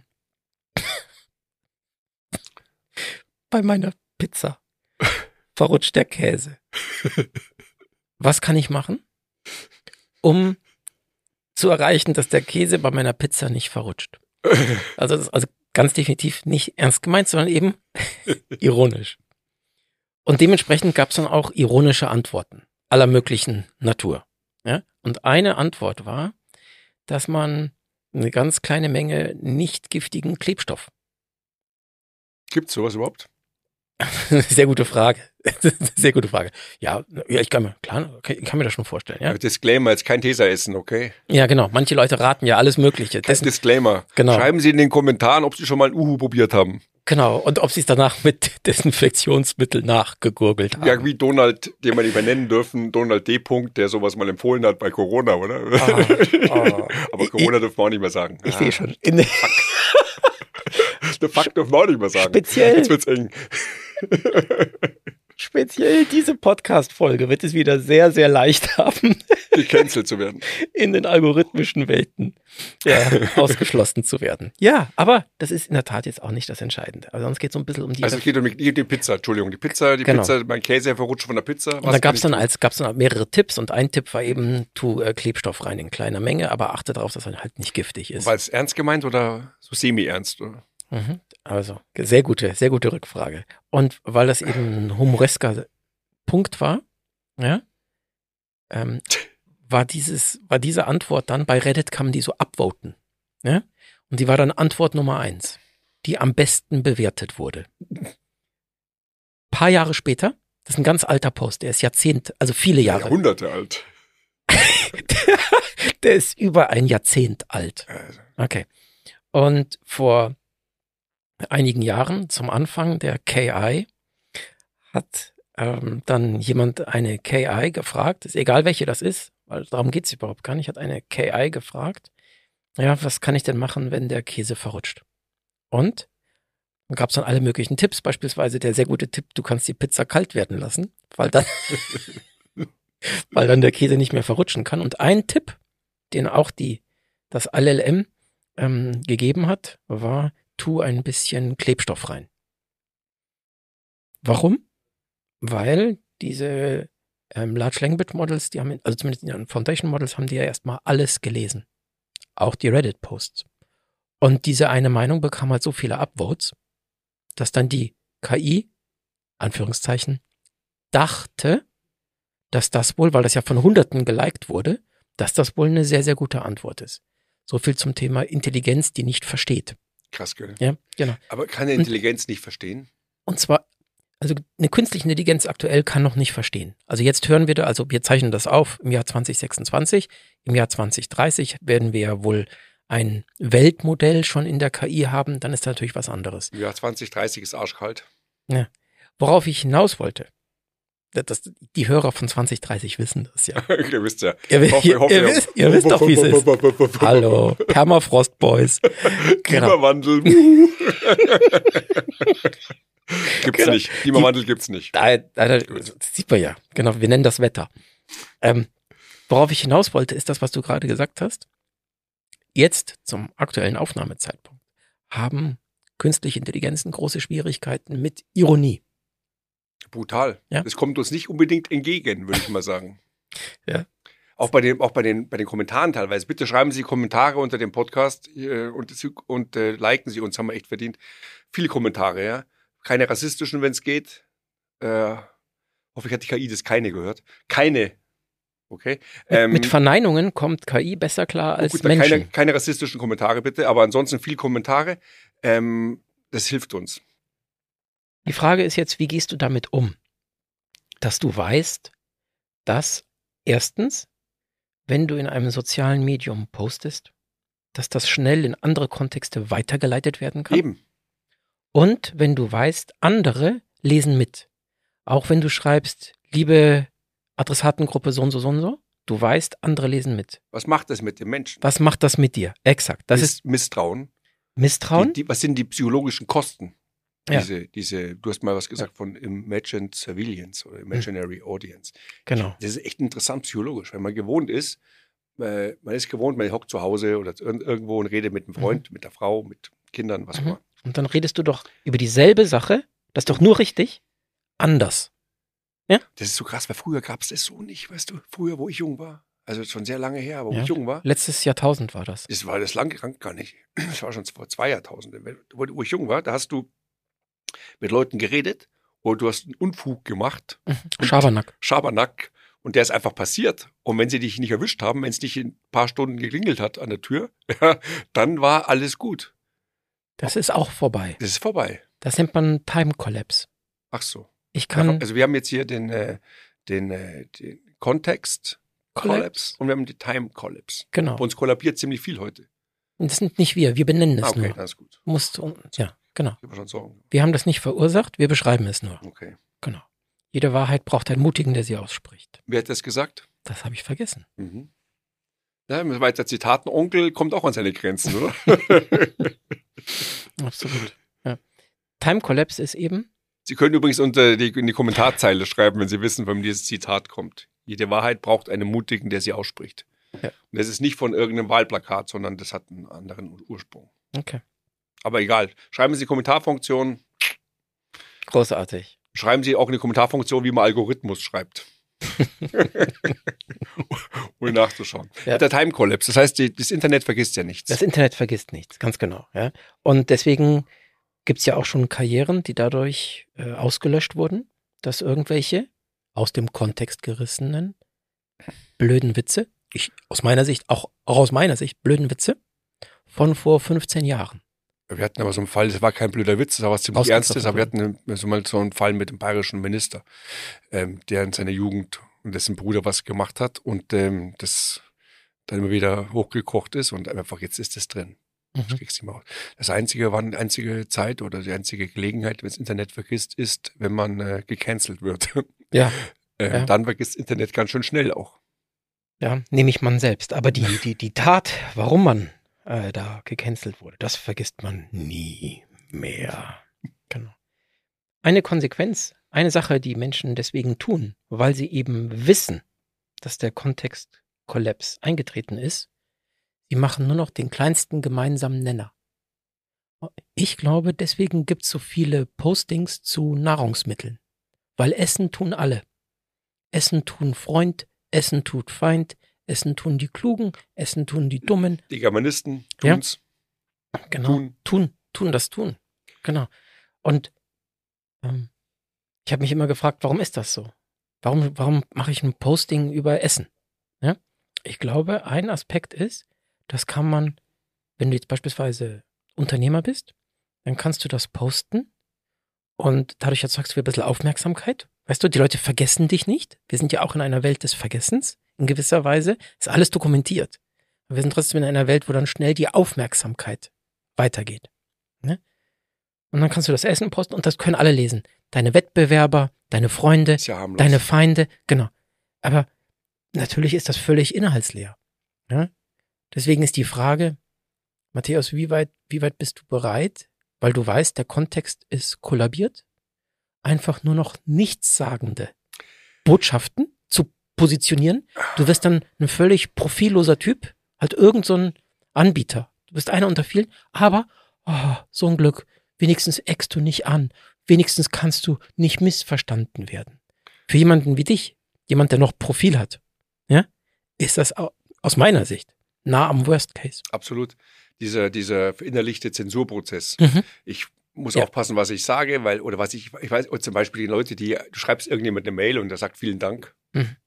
bei meiner Pizza verrutscht der Käse. Was kann ich machen, um zu erreichen, dass der Käse bei meiner Pizza nicht verrutscht? Also das ist also ganz definitiv nicht ernst gemeint, sondern eben ironisch. Und dementsprechend gab es dann auch ironische Antworten aller möglichen Natur. Ja? Und eine Antwort war, dass man eine ganz kleine Menge nicht giftigen Klebstoff. Gibt's sowas überhaupt? Sehr gute Frage. Sehr gute Frage. Ja, ja, ich kann mir, klar, ich kann mir das schon vorstellen. Ja, Disclaimer, jetzt kein Tesa essen, okay? ja genau. Manche Leute raten ja alles Mögliche. Kein Dessen, Disclaimer. Genau. Schreiben Sie in den Kommentaren, ob Sie schon mal ein Uhu probiert haben. genau. Und ob sie es danach mit Desinfektionsmittel nachgegurgelt haben. Ja, wie Donald, den wir nicht mehr nennen dürfen, Donald D. Punkt, der sowas mal empfohlen hat bei Corona, oder? Ah, ah. Aber Corona dürfen wir auch nicht mehr sagen. Ich sehe schon. In, The fuck dürfen wir auch nicht mehr sagen. Speziell. Jetzt wird's eng. speziell diese Podcast-Folge wird es wieder sehr, sehr leicht haben, Gecancelt zu werden. in den algorithmischen Welten ja, ausgeschlossen zu werden. Ja, aber das ist in der Tat jetzt auch nicht das Entscheidende. Also sonst geht es so ein bisschen um die... Also es geht um die, die Pizza, Entschuldigung, die Pizza, die Genau. Pizza, mein Käse verrutscht von der Pizza. Und da gab es dann als gab's dann mehrere Tipps und ein Tipp war eben, tu äh, Klebstoff rein in kleiner Menge, aber achte darauf, dass er halt nicht giftig ist. War es ernst gemeint oder so semi-ernst? Oder? Mhm. Also, sehr gute, sehr gute Rückfrage. Und weil das eben ein humoresker Punkt war, ja, ähm, war dieses, war diese Antwort dann, bei Reddit kann man die so upvoten, ja, und die war dann Antwort Nummer eins, die am besten bewertet wurde. Paar Jahre später, das ist ein ganz alter Post, der ist Jahrzehnt, also viele Jahre. Jahrhunderte alt. der, der ist über ein Jahrzehnt alt. Also, Okay. Und vor einigen Jahren, zum Anfang der K I, hat ähm, dann jemand eine K I gefragt, ist egal welche das ist, weil darum geht es überhaupt gar nicht, hat eine K I gefragt, ja, was kann ich denn machen, wenn der Käse verrutscht? Und Da gab es dann alle möglichen Tipps, beispielsweise der sehr gute Tipp, du kannst die Pizza kalt werden lassen, weil dann, weil dann der Käse nicht mehr verrutschen kann. Und ein Tipp, den auch die, das L L M ähm, gegeben hat, war, tu ein bisschen Klebstoff rein. Warum? Weil diese ähm, Large Language Models, die haben, also zumindest in ihren Foundation Models, haben die ja erstmal alles gelesen. Auch die Reddit-Posts. Und diese eine Meinung bekam halt so viele Upvotes, dass dann die K I, Anführungszeichen, dachte, dass das wohl, weil das ja von Hunderten geliked wurde, dass das wohl eine sehr, sehr gute Antwort ist. So viel zum Thema Intelligenz, die nicht versteht. Krass, gell? Ja, genau. Aber kann eine Intelligenz und, nicht verstehen? Und zwar, also eine künstliche Intelligenz aktuell kann noch nicht verstehen. Also jetzt hören wir da, also wir zeichnen das auf im Jahr zwanzig sechsundzwanzig, im Jahr zwanzig dreißig werden wir ja wohl ein Weltmodell schon in der K I haben, dann ist da natürlich was anderes. Im Jahr zwanzig dreißig ist arschkalt. Ja. Worauf ich hinaus wollte, das, die Hörer von zwanzig dreißig wissen das ja. Ihr wisst ja. Ihr, ihr, hoffe, ihr, hoffe, ihr, wisst, ihr wisst doch, wie es ist. Hallo, Permafrost Boys. Klimawandel. Gibt's genau. nicht. Klimawandel gibt's nicht. Da, da, da, das sieht man ja. Genau, wir nennen das Wetter. Ähm, worauf ich hinaus wollte, ist das, was du gerade gesagt hast. Jetzt, zum aktuellen Aufnahmezeitpunkt, haben künstliche Intelligenzen große Schwierigkeiten mit Ironie. Brutal. Ja? Das kommt uns nicht unbedingt entgegen, würde ich mal sagen. Ja. Auch bei den, auch bei den, bei den Kommentaren teilweise. Bitte schreiben Sie Kommentare unter dem Podcast äh, und, und äh, liken Sie uns, haben wir echt verdient. Viele Kommentare, ja. Keine rassistischen, wenn es geht. Äh, hoffe, ich hat die K I das keine gehört. Keine. Okay. Ähm, mit, mit Verneinungen kommt K I besser klar als gut, Menschen. Keine, keine rassistischen Kommentare bitte, aber ansonsten viel Kommentare. Ähm, das hilft uns. Die Frage ist jetzt, wie gehst du damit um? Dass du weißt, dass erstens, wenn du in einem sozialen Medium postest, dass das schnell in andere Kontexte weitergeleitet werden kann. Eben. Und wenn du weißt, andere lesen mit. Auch wenn du schreibst, liebe Adressatengruppe so und so, so und so, du weißt, andere lesen mit. Was macht das mit dem Menschen? Was macht das mit dir? Exakt. Das Miss, ist Misstrauen. Misstrauen? Die, die, was sind die psychologischen Kosten? Ja. Diese, diese, du hast mal was gesagt ja. von Imagined Surveillance oder Imaginary hm. Audience. Genau. Das ist echt interessant psychologisch, weil man gewohnt ist, äh, man ist gewohnt, man hockt zu Hause oder irgendwo und redet mit einem Freund, mhm. mit der Frau, mit Kindern, was auch mhm. immer. Und dann redest du doch über dieselbe Sache, das ist doch nur richtig, anders. Ja? Das ist so krass, weil früher gab es das so nicht, weißt du, früher, wo ich jung war. Also schon sehr lange her, aber wo ja. ich jung war. Letztes Jahrtausend war das. Das war das lange gar nicht. Das war schon vor zwei Jahrtausenden. Wo, wo ich jung war, da hast du mit Leuten geredet und du hast einen Unfug gemacht. Mhm. Schabernack. Schabernack. Und der ist einfach passiert. Und wenn sie dich nicht erwischt haben, wenn es nicht in ein paar Stunden geklingelt hat an der Tür, ja, dann war alles gut. Das ist auch vorbei. Das ist vorbei. Das nennt man Time Collapse. Ach so. Ich kann. Also wir haben jetzt hier den, äh, den, äh, den Kontext Collapse und wir haben die Time Collapse. Genau. Bei uns kollabiert ziemlich viel heute. Und das sind nicht wir, wir benennen es ah, okay, nur. Okay, das ist gut. Musst, ja, genau. Ich schon Sorgen. Wir haben das nicht verursacht, wir beschreiben es nur. Okay. Genau. Jede Wahrheit braucht einen Mutigen, der sie ausspricht. Wer hat das gesagt? Das habe ich vergessen. Mhm. Ja, mit weiter Zitaten, Onkel kommt auch an seine Grenzen, oder? Absolut. Ja. Time Collapse ist eben. Sie können übrigens unter die, in die Kommentarzeile schreiben, wenn Sie wissen, von wem dieses Zitat kommt. Jede Wahrheit braucht einen Mutigen, der sie ausspricht. Ja. Und das ist nicht von irgendeinem Wahlplakat, sondern das hat einen anderen Ursprung. Okay. Aber egal. Schreiben Sie die Kommentarfunktion. Großartig. Schreiben Sie auch eine Kommentarfunktion, wie man Algorithmus schreibt. Ohne nachzuschauen. Ja. Der Time Collapse, das heißt, die, das Internet vergisst ja nichts. Das Internet vergisst nichts, ganz genau. Ja. Und deswegen gibt es ja auch schon Karrieren, die dadurch äh, ausgelöscht wurden, dass irgendwelche aus dem Kontext gerissenen blöden Witze, ich aus meiner Sicht, auch, auch aus meiner Sicht, blöden Witze von vor fünfzehn Jahren. Wir hatten aber so einen Fall, das war kein blöder Witz, das war was ziemlich Ernstes, aber wir hatten so mal so einen Fall mit dem bayerischen Minister, ähm, der in seiner Jugend und dessen Bruder was gemacht hat und ähm, das dann immer wieder hochgekocht ist und einfach jetzt ist es drin. Mhm. Das kriegst du nicht mehr aus. Das einzige, wann die einzige Zeit oder die einzige Gelegenheit, wenn das Internet vergisst, ist, wenn man äh, gecancelt wird. Ja. ähm, ja. Dann vergisst das Internet ganz schön schnell auch. Ja, nehme ich man selbst. Aber die, die, die Tat, warum man äh, da gecancelt wurde, das vergisst man nie mehr. eine Konsequenz, eine Sache, die Menschen deswegen tun, weil sie eben wissen, dass der Kontextkollaps eingetreten ist, sie machen nur noch den kleinsten gemeinsamen Nenner. Ich glaube, deswegen gibt es so viele Postings zu Nahrungsmitteln. Weil Essen tun alle. Essen tun Freund, Essen tut Feind, Essen tun die Klugen, Essen tun die Dummen. Die Germanisten tun's. Ja, genau. Tun. tun, tun das tun. Genau. Und ähm, ich habe mich immer gefragt, warum ist das so? Warum, warum mache ich ein Posting über Essen? Ja? Ich glaube, ein Aspekt ist, das kann man, wenn du jetzt beispielsweise Unternehmer bist, dann kannst du das posten und dadurch erzeugst du ein bisschen Aufmerksamkeit. Weißt du, die Leute vergessen dich nicht. Wir sind ja auch in einer Welt des Vergessens. In gewisser Weise ist alles dokumentiert. Aber wir sind trotzdem in einer Welt, wo dann schnell die Aufmerksamkeit weitergeht. Ne? Und dann kannst du das Essen posten und das können alle lesen. Deine Wettbewerber, deine Freunde, Ist ja harmlos. deine Feinde, genau. Aber natürlich ist das völlig inhaltsleer. Ja? Deswegen ist die Frage, Matthäus, wie weit, wie weit bist du bereit, weil du weißt, der Kontext ist kollabiert, einfach nur noch nichtssagende Botschaften zu positionieren? Du wirst dann ein völlig profilloser Typ, halt irgend so ein Anbieter. Du bist einer unter vielen, aber oh, so ein Glück, wenigstens eckst du nicht an, wenigstens kannst du nicht missverstanden werden. Für jemanden wie dich, jemand, der noch Profil hat, ja, ist das aus meiner Sicht nah am Worst Case. Absolut. Dieser, dieser verinnerlichte Zensurprozess. Mhm. Ich muss Ja. aufpassen, was ich sage, weil, oder was ich, ich weiß, oder zum Beispiel die Leute, die, du schreibst irgendjemand eine Mail und der sagt vielen Dank. Mhm.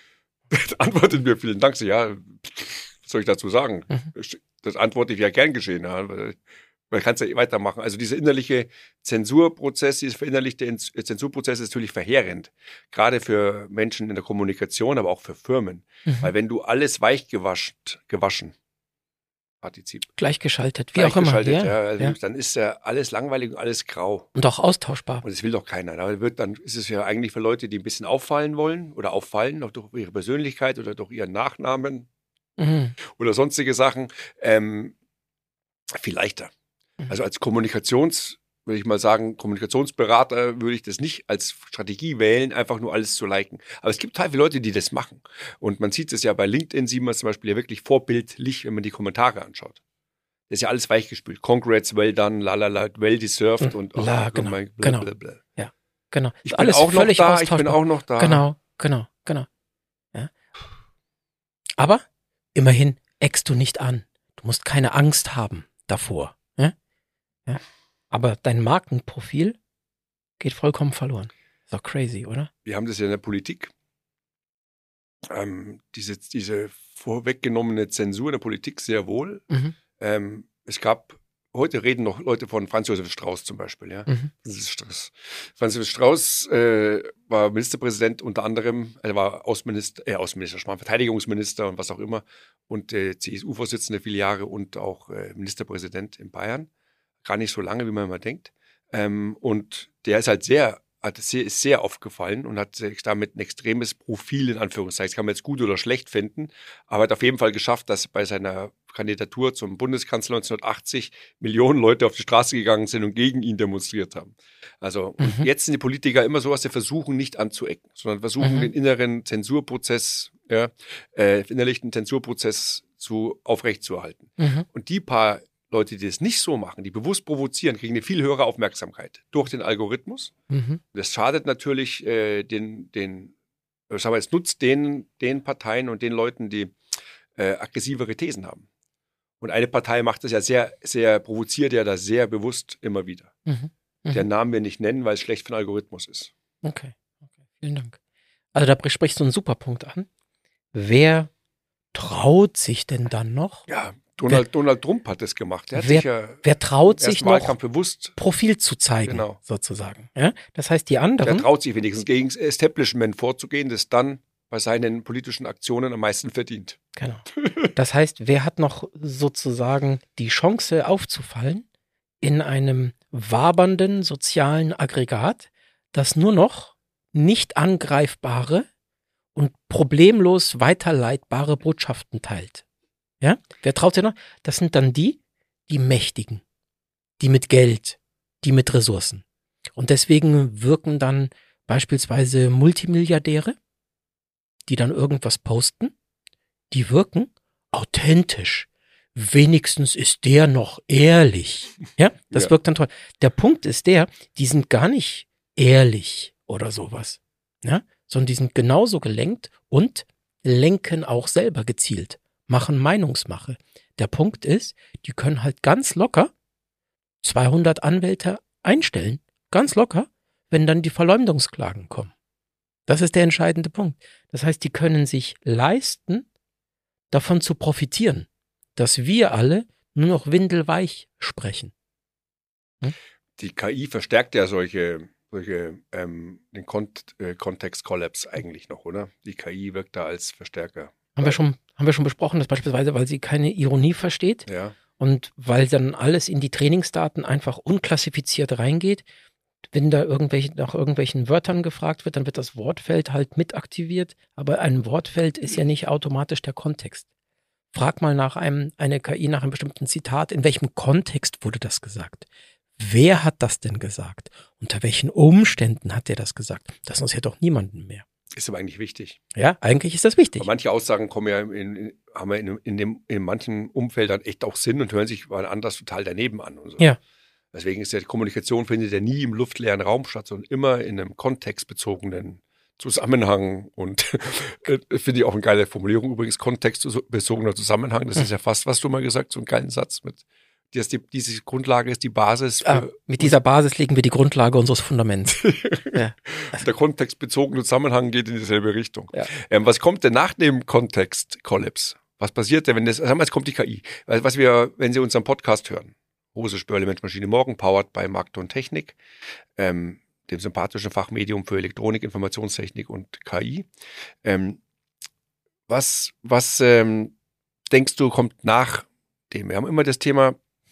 Antwortet mir vielen Dank. So, ja, was soll ich dazu sagen? Mhm. Das antworte ich ja gern geschehen. Ja. Man kann es ja weitermachen. Also dieser innerliche Zensurprozess, dieser verinnerlichte Zensurprozess ist natürlich verheerend. Gerade für Menschen in der Kommunikation, aber auch für Firmen. Mhm. Weil wenn du alles weich gewaschen, gewaschen, Partizip, Gleichgeschaltet, wie auch immer. gleichgeschaltet, Ja, ja, also ja. dann ist ja alles langweilig und alles grau. Und auch austauschbar. Und das will doch keiner. Da wird dann ist es ja eigentlich für Leute, die ein bisschen auffallen wollen oder auffallen, auch durch ihre Persönlichkeit oder durch ihren Nachnamen Mhm. oder sonstige Sachen, ähm, viel leichter. Mhm. Also als Kommunikations, würde ich mal sagen, Kommunikationsberater würde ich das nicht als Strategie wählen, einfach nur alles zu liken. Aber es gibt halt viele Leute, die das machen. Und man sieht es ja bei LinkedIn, sieht man es zum Beispiel ja wirklich vorbildlich, wenn man die Kommentare anschaut. Das ist ja alles weichgespült. Congrats, well done, la la la, well deserved und oh, La, oh genau, mein- genau. blablabla. Genau. Ich Ist bin alles auch noch völlig da, ich austauschbar. bin auch noch da. Genau, genau, genau. Ja. Aber immerhin eckst du nicht an. Du musst keine Angst haben davor. Ja? Ja. Aber dein Markenprofil geht vollkommen verloren. Ist doch crazy, oder? Wir haben das ja in der Politik. Ähm, diese, diese vorweggenommene Zensur in der Politik sehr wohl. Mhm. Ähm, es gab, heute reden noch Leute von Franz Josef Strauß zum Beispiel. Ja? Mhm. Das ist Strauß. Franz Josef Strauß äh, war Ministerpräsident unter anderem, er war Außenminister, äh, Außenminister, Schmarrn, Verteidigungsminister und was auch immer und äh, C S U-Vorsitzende viele Jahre und auch äh, Ministerpräsident in Bayern. Gar nicht so lange, wie man immer denkt. Ähm, und der ist halt sehr, hat sehr, ist sehr aufgefallen und hat sich damit ein extremes Profil in Anführungszeichen. Das kann man jetzt gut oder schlecht finden, aber hat auf jeden Fall geschafft, dass bei seiner Kandidatur zum Bundeskanzler neunzehnhundertachtzig Millionen Leute auf die Straße gegangen sind und gegen ihn demonstriert haben. Also und Mhm. jetzt sind die Politiker immer so, dass sie versuchen, nicht anzuecken, sondern versuchen, Mhm. den inneren Zensurprozess, ja, äh, innerlichen Zensurprozess zu aufrechtzuerhalten. Mhm. Und die paar Leute, die es nicht so machen, die bewusst provozieren, kriegen eine viel höhere Aufmerksamkeit durch den Algorithmus. Mhm. Das schadet natürlich äh, den, den, äh, sagen wir, es nutzt den, den Parteien und den Leuten, die äh, aggressivere Thesen haben. Und eine Partei macht das ja sehr, sehr, provoziert ja das sehr bewusst immer wieder. Mhm. Mhm. Deren Namen wir nicht nennen, weil es schlecht für den Algorithmus ist. Okay. okay. Vielen Dank. Also da sprichst du einen super Punkt an. Wer traut sich denn dann noch? Ja, Donald, Donald Trump hat das gemacht. Der hat Wer- sich ja Wer traut im ersten sich noch Wahlkampf bewusst, Profil zu zeigen, Genau. sozusagen? Ja? Das heißt, die der anderen, traut sich wenigstens gegen das Establishment vorzugehen, das dann bei seinen politischen Aktionen am meisten verdient. genau. Das heißt, wer hat noch sozusagen die Chance aufzufallen in einem wabernden sozialen Aggregat, das nur noch nicht angreifbare und problemlos weiterleitbare Botschaften teilt? Ja? Wer traut sich noch? Das sind dann die, die Mächtigen, die mit Geld, die mit Ressourcen. Und deswegen wirken dann beispielsweise Multimilliardäre, die dann irgendwas posten, die wirken authentisch. Wenigstens ist der noch ehrlich. Ja, das Ja. wirkt dann toll. Der Punkt ist der, die sind gar nicht ehrlich oder sowas. Ja, sondern die sind genauso gelenkt und lenken auch selber gezielt, machen Meinungsmache. Der Punkt ist, die können halt ganz locker zweihundert Anwälte einstellen. Ganz locker, wenn dann die Verleumdungsklagen kommen. Das ist der entscheidende Punkt. Das heißt, die können sich leisten, davon zu profitieren, dass wir alle nur noch windelweich sprechen. Die K I verstärkt ja solche, solche ähm, den Kont äh, Kontext-Kollaps eigentlich noch, oder? Die K I wirkt da als Verstärker. Haben wir schon, haben wir schon besprochen, dass beispielsweise, weil sie keine Ironie versteht Ja. und weil dann alles in die Trainingsdaten einfach unklassifiziert reingeht, wenn da irgendwelche, nach irgendwelchen Wörtern gefragt wird, dann wird das Wortfeld halt mit aktiviert, aber ein Wortfeld ist ja nicht automatisch der Kontext. Frag mal nach einem, eine K I nach einem bestimmten Zitat, in welchem Kontext wurde das gesagt? Wer hat das denn gesagt? Unter welchen Umständen hat der das gesagt? Das interessiert doch niemanden mehr. Ist aber eigentlich wichtig. Ja, eigentlich ist das wichtig. Aber manche Aussagen kommen ja in, in, haben ja in, in, dem, in manchen Umfeldern echt auch Sinn und hören sich mal anders total daneben an. Und so. Ja. Deswegen ist ja die Kommunikation findet ja nie im luftleeren Raum statt, sondern immer in einem kontextbezogenen Zusammenhang. Und finde ich auch eine geile Formulierung übrigens, kontextbezogener Zusammenhang. Das ist ja fast, was du mal gesagt, so einen geilen Satz mit, dass die, diese Grundlage ist die Basis. Für, ah, mit dieser Basis legen wir die Grundlage unseres Fundaments. Ja. Der kontextbezogene Zusammenhang geht in dieselbe Richtung. Ja. Ähm, was kommt denn nach dem Kontext-Kollaps? Was passiert denn, wenn das, sagen wir, jetzt kommt die K I. Was wir, wenn Sie unseren Podcast hören, Hose, Spörle, Mensch, Maschine, Morgen, powered by Markt und Technik, ähm, dem sympathischen Fachmedium für Elektronik, Informationstechnik und K I. Ähm, was was ähm, denkst du, kommt nach dem? Wir haben immer das Thema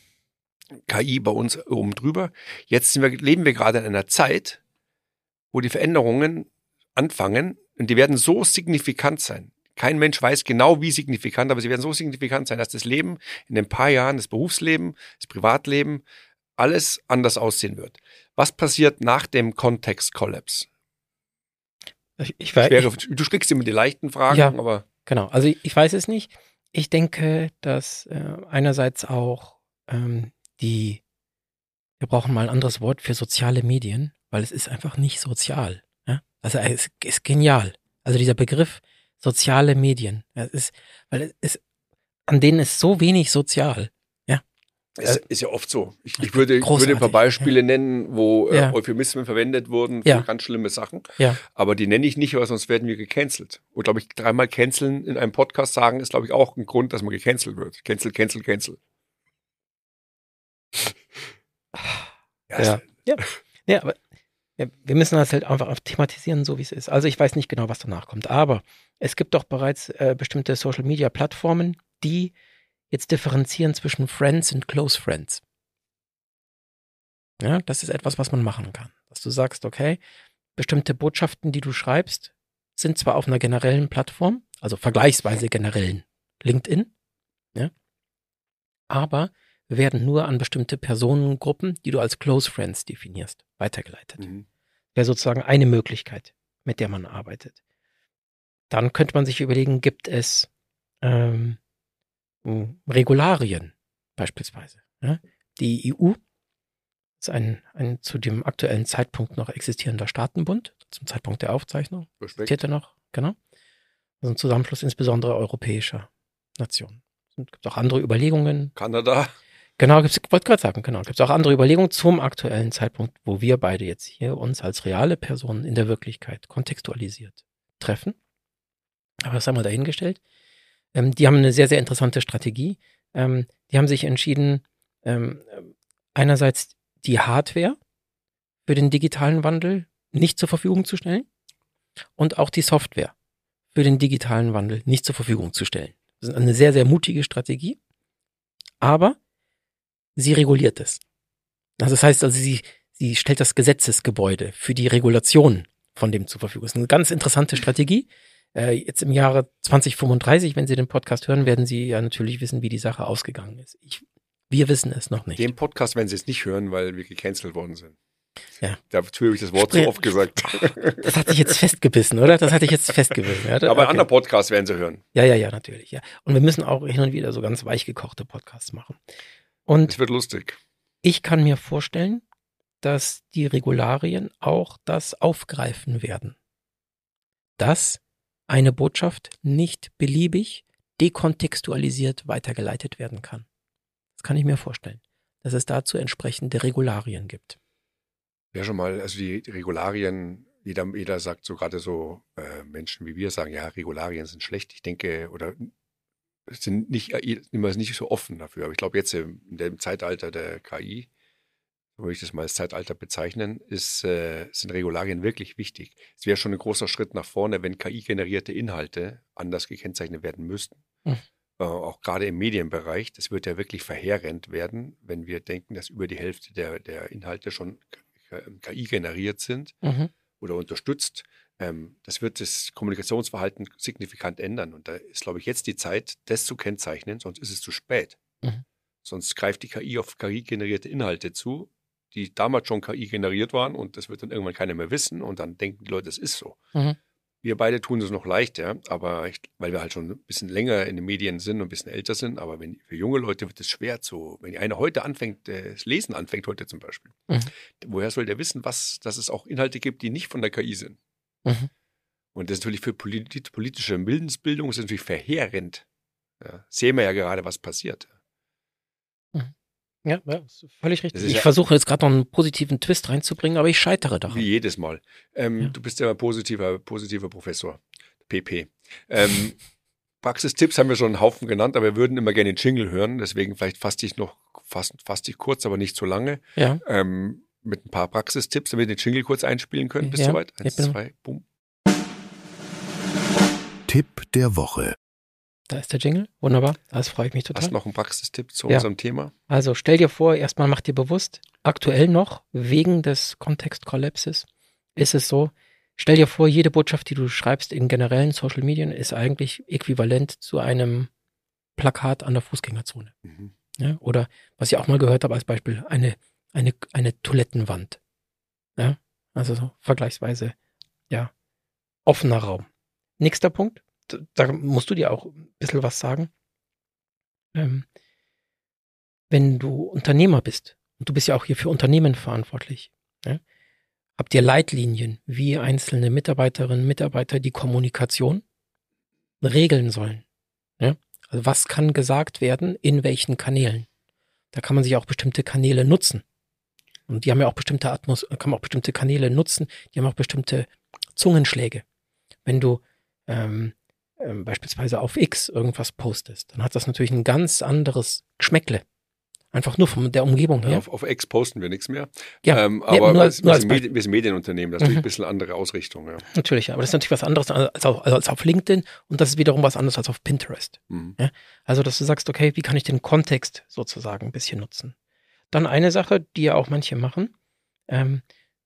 K I bei uns oben drüber. Jetzt sind wir, leben wir gerade in einer Zeit, wo die Veränderungen anfangen und die werden so signifikant sein. Kein Mensch weiß genau, wie signifikant, aber sie werden so signifikant sein, dass das Leben in ein paar Jahren, das Berufsleben, das Privatleben, alles anders aussehen wird. Was passiert nach dem Kontext-Kollaps? Ich, ich weiß, Schwere, du kriegst immer die leichten Fragen, Ja. aber Genau, also ich, ich weiß es nicht. Ich denke, dass äh, einerseits auch ähm, die, wir brauchen mal ein anderes Wort für soziale Medien, weil es ist einfach nicht sozial. Ja? Also es ist genial. Also dieser Begriff soziale Medien, es ist, weil es ist, an denen ist so wenig sozial. es ist ja oft so. Ich, ich würde, Großartig, würde ein paar Beispiele nennen, wo Ja. äh, Euphemismen verwendet wurden für Ja. ganz schlimme Sachen. Ja. Aber die nenne ich nicht, weil sonst werden wir gecancelt. Und glaube ich, dreimal canceln in einem Podcast sagen, ist glaube ich auch ein Grund, dass man gecancelt wird. Cancel, cancel, cancel. Ja. Ja. Ja, aber ja, wir müssen das halt einfach thematisieren, so wie es ist. Also ich weiß nicht genau, was danach kommt, aber es gibt doch bereits äh, bestimmte Social-Media-Plattformen, die jetzt differenzieren zwischen Friends und Close Friends. Ja, das ist etwas, was man machen kann. Dass du sagst, okay, bestimmte Botschaften, die du schreibst, sind zwar auf einer generellen Plattform, also vergleichsweise generellen LinkedIn, ja, aber werden nur an bestimmte Personengruppen, die du als Close Friends definierst, weitergeleitet. Mhm. Wäre sozusagen eine Möglichkeit, mit der man arbeitet. Dann könnte man sich überlegen, gibt es ähm, Regularien beispielsweise. Ja? Die E U ist ein, ein zu dem aktuellen Zeitpunkt noch existierender Staatenbund, zum Zeitpunkt der Aufzeichnung. Respekt. Existiert er noch, genau. Also ein Zusammenschluss insbesondere europäischer Nationen. Es gibt auch andere Überlegungen. Kanada. Genau, gibt's, ich wollte gerade sagen, genau. Gibt es auch andere Überlegungen zum aktuellen Zeitpunkt, wo wir beide jetzt hier uns als reale Personen in der Wirklichkeit kontextualisiert treffen. Aber das haben wir dahingestellt. Ähm, die haben eine sehr, sehr interessante Strategie. Ähm, die haben sich entschieden, ähm, einerseits die Hardware für den digitalen Wandel nicht zur Verfügung zu stellen und auch die Software für den digitalen Wandel nicht zur Verfügung zu stellen. Das ist eine sehr, sehr mutige Strategie, aber sie reguliert es. Also das heißt also, sie, sie stellt das Gesetzesgebäude für die Regulation von dem zur Verfügung. Das ist eine ganz interessante Strategie. Äh, jetzt im Jahre zwanzig fünfunddreißig, wenn Sie den Podcast hören, werden Sie ja natürlich wissen, wie die Sache ausgegangen ist. Ich, wir wissen es noch nicht. Den Podcast werden Sie es nicht hören, weil wir gecancelt worden sind. Ja. Dafür habe ich das Wort Spre- so oft gesagt. Das hat sich jetzt festgebissen, oder? Das hatte ich jetzt festgebissen. Ja, Aber okay. einen anderen Podcast werden Sie hören. Ja, ja, ja, natürlich. Ja. Und wir müssen auch hin und wieder so ganz weich gekochte Podcasts machen. Und Es wird lustig. ich kann mir vorstellen, dass die Regularien auch das aufgreifen werden. Dass eine Botschaft nicht beliebig dekontextualisiert weitergeleitet werden kann. Das kann ich mir vorstellen, dass es dazu entsprechende Regularien gibt. Ja, schon mal, also die Regularien, jeder, jeder sagt so gerade so, äh, Menschen wie wir sagen, ja, Regularien sind schlecht. Ich denke, oder sind nicht immer nicht so offen dafür. Aber ich glaube, jetzt im, in dem Zeitalter der K I, so würde ich das mal als Zeitalter bezeichnen, ist, äh, sind Regularien wirklich wichtig. Es wäre schon ein großer Schritt nach vorne, wenn K I-generierte Inhalte anders gekennzeichnet werden müssten. Mhm. Äh, auch gerade im Medienbereich, das wird ja wirklich verheerend werden, wenn wir denken, dass über die Hälfte der, der Inhalte schon K I generiert sind mhm. oder unterstützt. Ähm, das wird das Kommunikationsverhalten signifikant ändern. Und da ist, glaube ich, jetzt die Zeit, das zu kennzeichnen, sonst ist es zu spät. Mhm. Sonst greift die K I auf K I-generierte Inhalte zu, die damals schon K I generiert waren und das wird dann irgendwann keiner mehr wissen und dann denken die Leute, das ist so. Mhm. Wir beide tun es noch leicht, ja, aber ich, weil wir halt schon ein bisschen länger in den Medien sind und ein bisschen älter sind, aber wenn, für junge Leute wird es schwer zu, wenn einer heute anfängt, das Lesen anfängt heute zum Beispiel, mhm. woher soll der wissen, was, dass es auch Inhalte gibt, die nicht von der K I sind? Mhm. Und das ist natürlich für polit- politische Bildungsbildung ist natürlich verheerend. Ja, sehen wir ja gerade, was passiert. Mhm. Ja, ja, ist völlig richtig. Ist ich ja versuche jetzt gerade noch einen positiven Twist reinzubringen, aber ich scheitere daran. Wie jedes Mal. Ähm, ja. Du bist ja ein positiver, positiver Professor, P P. Ähm, Praxistipps haben wir schon einen Haufen genannt, aber wir würden immer gerne den Jingle hören, deswegen vielleicht fasse ich noch, fast, fasse ich kurz, aber nicht so lange. Ja. Ähm, mit ein paar Praxistipps, damit wir den Jingle kurz einspielen können. Bist du ja. soweit? Eins, zwei, bumm. Tipp der Woche. Da ist der Jingle. Wunderbar. Das freue ich mich total. Hast du noch einen Praxistipp zu ja. unserem Thema? Also stell dir vor, erstmal mach dir bewusst, aktuell noch, wegen des Kontextkollapses, ist es so, stell dir vor, jede Botschaft, die du schreibst in generellen Social Medien, ist eigentlich äquivalent zu einem Plakat an der Fußgängerzone. Mhm. Ja, oder, was ich auch mal gehört habe als Beispiel, eine, eine, eine Toilettenwand. Ja, also so vergleichsweise, ja, offener Raum. Nächster Punkt. Da musst du dir auch ein bisschen was sagen. Ähm, wenn du Unternehmer bist, und du bist ja auch hier für Unternehmen verantwortlich, ja, habt ihr Leitlinien, wie einzelne Mitarbeiterinnen und Mitarbeiter die Kommunikation regeln sollen. Ja? Also was kann gesagt werden, in welchen Kanälen. Da kann man sich auch bestimmte Kanäle nutzen. Und die haben ja auch bestimmte Atmos, kann man auch bestimmte Kanäle nutzen, die haben auch bestimmte Zungenschläge. Wenn du ähm, Ähm, beispielsweise auf X irgendwas postest, dann hat das natürlich ein ganz anderes Geschmäckle. Einfach nur von der Umgebung her. Ja, auf, auf X posten wir nichts mehr. Ja, ähm, nee, aber nur, wir, nur sind Medien, wir sind Medienunternehmen, das ist mhm. natürlich ein bisschen andere Ausrichtung. Ja. Natürlich, aber das ist natürlich was anderes als auf, als auf LinkedIn und das ist wiederum was anderes als auf Pinterest. Mhm. Ja? Also, dass du sagst, okay, wie kann ich den Kontext sozusagen ein bisschen nutzen? Dann eine Sache, die ja auch manche machen, ähm,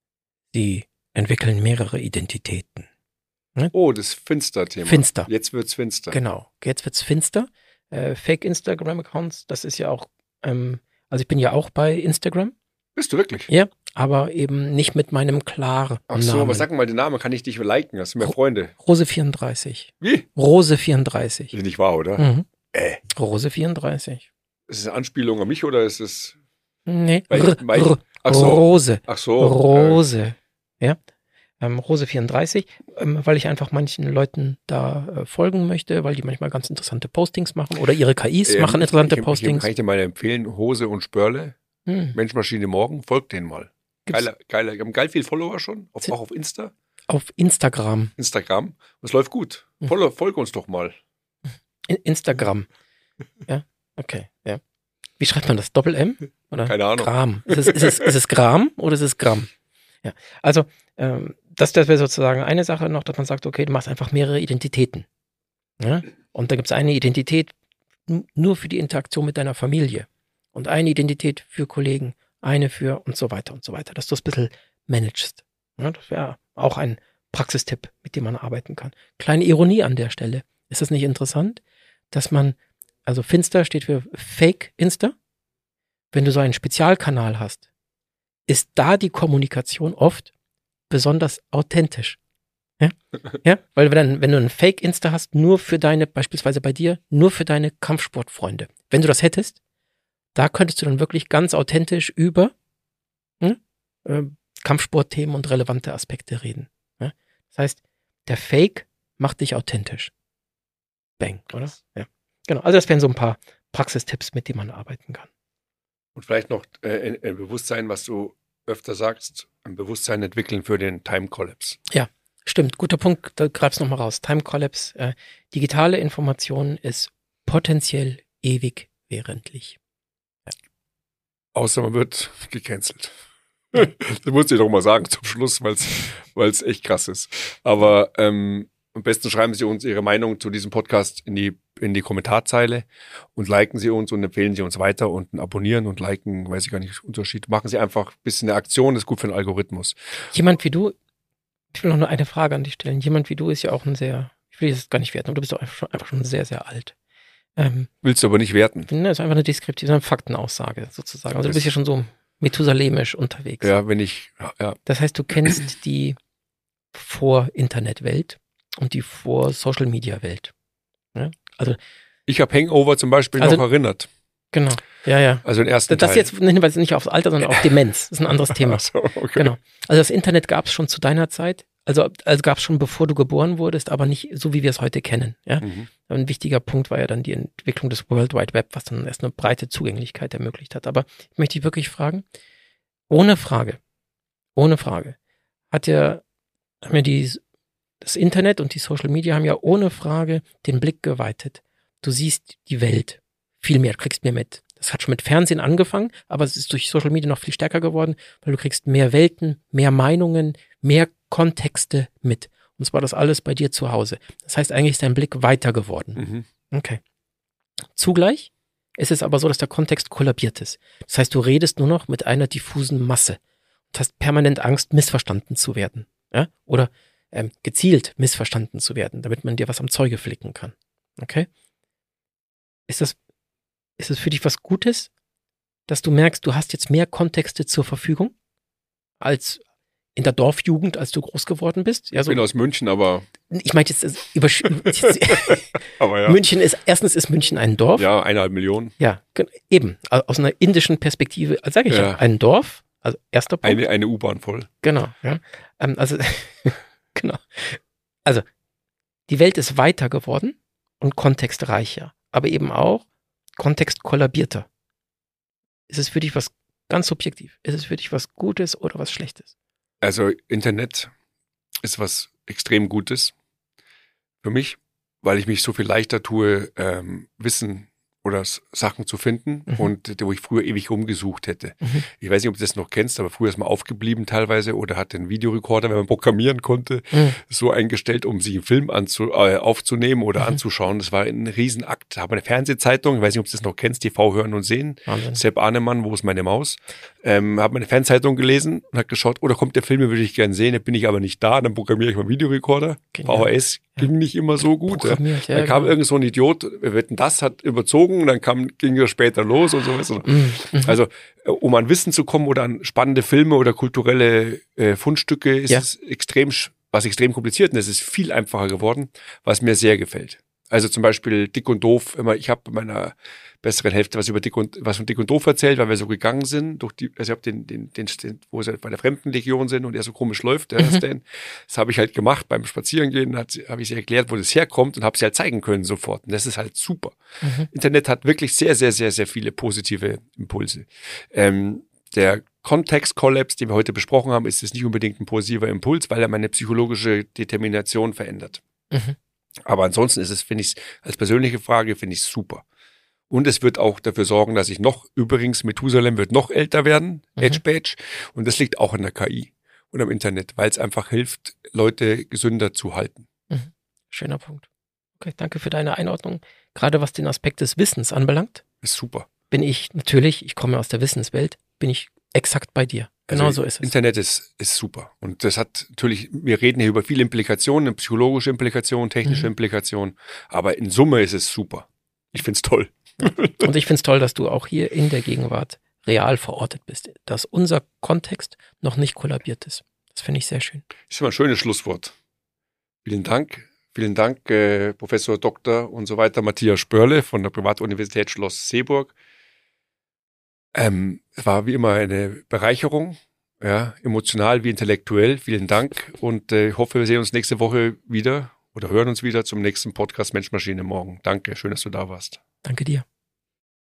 die entwickeln mehrere Identitäten. Ne? Oh, das Finster-Thema. Finster. Jetzt wird's finster. Genau, jetzt wird's finster. Äh, Fake-Instagram-Accounts, das ist ja auch, ähm, also ich bin ja auch bei Instagram. Bist du wirklich? Ja, aber eben nicht mit meinem klaren Ach so, Namen. aber sag mal den Namen, kann ich dich liken? Hast du mehr Freunde? Rose vierunddreißig. Wie? Rose vierunddreißig. Ist nicht wahr, oder? Mhm. Äh. Rose vierunddreißig. Ist es eine Anspielung an mich oder ist es... Nee, weil, R- weil, R- ach so. Rose. Ach so. Rose. Äh. Ja. Ähm, Rose vierunddreißig, ähm, weil ich einfach manchen Leuten da äh, folgen möchte, weil die manchmal ganz interessante Postings machen oder ihre K Is ähm, machen interessante ich, Postings. Ich, kann ich dir mal empfehlen, Hose und Spörle, hm. Mensch, Maschine, Morgen, folgt denen mal. Geiler, geiler, wir haben geil viel Follower schon, auf, auch auf Insta. Auf Instagram. Instagram. Und es läuft gut. Hm. Folge, folge uns doch mal. In Instagram. Ja, okay, ja. Wie schreibt man das? Doppel-M? Oder? Keine Ahnung. Gram. Ist es, ist, es, ist es Gram oder ist es Gramm? Ja, also ähm, das, das wäre sozusagen eine Sache noch, dass man sagt, okay, du machst einfach mehrere Identitäten. Ja? Und da gibt es eine Identität n- nur für die Interaktion mit deiner Familie und eine Identität für Kollegen, eine für und so weiter und so weiter, dass du es ein bisschen managst. Ja, das wäre auch ein Praxistipp, mit dem man arbeiten kann. Kleine Ironie an der Stelle. Ist das nicht interessant, dass man, also Finster steht für Fake Insta, wenn du so einen Spezialkanal hast, ist da die Kommunikation oft besonders authentisch. Ja? Ja? Weil wenn, wenn du ein Fake-Insta hast, nur für deine, beispielsweise bei dir, nur für deine Kampfsportfreunde. Wenn du das hättest, da könntest du dann wirklich ganz authentisch über hm, äh, Kampfsportthemen und relevante Aspekte reden. Ja? Das heißt, der Fake macht dich authentisch. Bang, oder? Ja. Genau. Also das wären so ein paar Praxistipps, mit denen man arbeiten kann. Und vielleicht noch äh, ein, ein Bewusstsein, was du öfter sagst, ein Bewusstsein entwickeln für den Time Collapse. Ja, stimmt. Guter Punkt. Da greifst du nochmal raus. Time Collapse. Äh, digitale Information ist potenziell ewig währendlich. Ja. Außer man wird gecancelt. Das muss ich doch mal sagen zum Schluss, weil es echt krass ist. Aber ähm, am besten schreiben Sie uns Ihre Meinung zu diesem Podcast in die, in die Kommentarzeile und liken Sie uns und empfehlen Sie uns weiter und abonnieren und liken, weiß ich gar nicht, Unterschied. Machen Sie einfach ein bisschen eine Aktion, das ist gut für den Algorithmus. Jemand wie du, ich will noch nur eine Frage an dich stellen. Jemand wie du ist ja auch ein sehr, ich will das gar nicht werten, aber du bist doch einfach schon, einfach schon sehr, sehr alt. Ähm, Willst du aber nicht werten? Ne, das ist einfach eine deskriptive, eine Faktenaussage sozusagen. Also du bist ja schon so methusalemisch unterwegs. Ja, wenn ich, ja. Das heißt, du kennst die Vor-Internet-Welt und die Vor-Social-Media-Welt. Ja? Also ich habe Hangover zum Beispiel also, noch erinnert. Genau, ja, ja. Also den ersten das Teil. Das jetzt ein Hinweis nicht aufs Alter, sondern auf Demenz. Das ist ein anderes Thema. Ach so, okay. Genau. Also das Internet gab es schon zu deiner Zeit. Also, also gab es schon, bevor du geboren wurdest, aber nicht so, wie wir es heute kennen. Ja? Mhm. Ein wichtiger Punkt war ja dann die Entwicklung des World Wide Web, was dann erst eine breite Zugänglichkeit ermöglicht hat. Aber ich möchte dich wirklich fragen, ohne Frage, ohne Frage, hat ja, haben ja die, das Internet und die Social Media haben ja ohne Frage den Blick geweitet. Du siehst die Welt viel mehr, du kriegst mehr mit. Das hat schon mit Fernsehen angefangen, aber es ist durch Social Media noch viel stärker geworden, weil du kriegst mehr Welten, mehr Meinungen, mehr Kontexte mit. Und zwar das alles bei dir zu Hause. Das heißt, eigentlich ist dein Blick weiter geworden. Mhm. Okay. Zugleich ist es aber so, dass der Kontext kollabiert ist. Das heißt, du redest nur noch mit einer diffusen Masse und hast permanent Angst, missverstanden zu werden. Ja? Oder ähm, gezielt missverstanden zu werden, damit man dir was am Zeuge flicken kann. Okay? Ist das, ist es für dich was Gutes, dass du merkst, du hast jetzt mehr Kontexte zur Verfügung als in der Dorfjugend, als du groß geworden bist? Ja, so, ich bin aus München, aber... Ich meine jetzt, über, jetzt aber ja. München ist, erstens ist München ein Dorf. Ja, eineinhalb Millionen. Ja, eben. Aus einer indischen Perspektive, sage ich ja. ja, ein Dorf, also erster Punkt. Eine, eine U-Bahn voll. Genau, ja. Ähm, also, genau. Also, die Welt ist weiter geworden und kontextreicher, aber eben auch kontextkollabierter. Ist es für dich was ganz subjektiv? Ist es für dich was Gutes oder was Schlechtes? Also Internet ist was extrem Gutes für mich, weil ich mich so viel leichter tue, ähm, Wissen oder S- Sachen zu finden Mhm. und wo ich früher ewig rumgesucht hätte. Mhm. Ich weiß nicht, ob du das noch kennst, aber früher ist man aufgeblieben teilweise oder hat den Videorekorder, wenn man programmieren konnte, Mhm. so eingestellt, um sich einen Film anzu, äh, aufzunehmen oder Mhm. anzuschauen. Das war ein Riesenakt. Da habe eine Fernsehzeitung, ich weiß nicht, ob du das noch kennst, T V hören und sehen. Wahnsinn. Sepp Ahnemann, wo ist meine Maus? Ähm, habe meine Fernzeitung gelesen und hat geschaut, oh, da kommt der Film, den würde ich gerne sehen, da bin ich aber nicht da, dann programmiere ich mal einen Videorekorder. Genial. V H S Ja. ging nicht immer so gut. Ja. Programmiert, ja, Dann kam genau. irgend so ein Idiot, wir wetten, das hat überzogen, dann kam, ging er später los und so. Weißt du. Mhm. Mhm. Also, äh, um an Wissen zu kommen oder an spannende Filme oder kulturelle äh, Fundstücke, ist Ja. es extrem, sch- was extrem kompliziert und es ist viel einfacher geworden, was mir sehr gefällt. Also zum Beispiel Dick und Doof, immer, ich habe meiner besseren Hälfte was über Dick und was von Dick und Doof erzählt, weil wir so gegangen sind durch die, also ich habe den, den, den, den, wo sie bei der Fremdenlegion sind und er so komisch läuft, der Mhm. Stan. Das habe ich halt gemacht beim Spazierengehen, hat sie- habe ich sie erklärt, wo das herkommt und habe sie halt zeigen können sofort. Und das ist halt super. Mhm. Internet hat wirklich sehr, sehr, sehr, sehr viele positive Impulse. Ähm, der Kontext-Collapse, den wir heute besprochen haben, ist es nicht unbedingt ein positiver Impuls, weil er meine psychologische Determination verändert. Mhm. Aber ansonsten ist es, finde ich, als persönliche Frage, finde ich super. Und es wird auch dafür sorgen, dass ich noch, übrigens, Methusalem wird noch älter werden, Mhm. Edge Badge. Und das liegt auch an der K I und am Internet, weil es einfach hilft, Leute gesünder zu halten. Mhm. Schöner Punkt. Okay, danke für deine Einordnung. Gerade was den Aspekt des Wissens anbelangt, Ist super. bin ich natürlich, ich komme aus der Wissenswelt, bin ich exakt bei dir. Genau Also so ist es. Internet ist, ist super. Und das hat natürlich, wir reden hier über viele Implikationen, psychologische Implikationen, technische Mhm. Implikationen, aber in Summe ist es super. Ich find's toll. Und ich finde es toll, dass du auch hier in der Gegenwart real verortet bist, dass unser Kontext noch nicht kollabiert ist. Das finde ich sehr schön. Das ist mal ein schönes Schlusswort. Vielen Dank. Vielen Dank, äh, Professor Doktor und so weiter, Matthias Spörle von der Privatuniversität Schloss Seeburg. Ähm, es war wie immer eine Bereicherung, ja, emotional wie intellektuell. Vielen Dank und äh, ich hoffe, wir sehen uns nächste Woche wieder oder hören uns wieder zum nächsten Podcast Mensch Maschine morgen. Danke, schön, dass du da warst. Danke dir.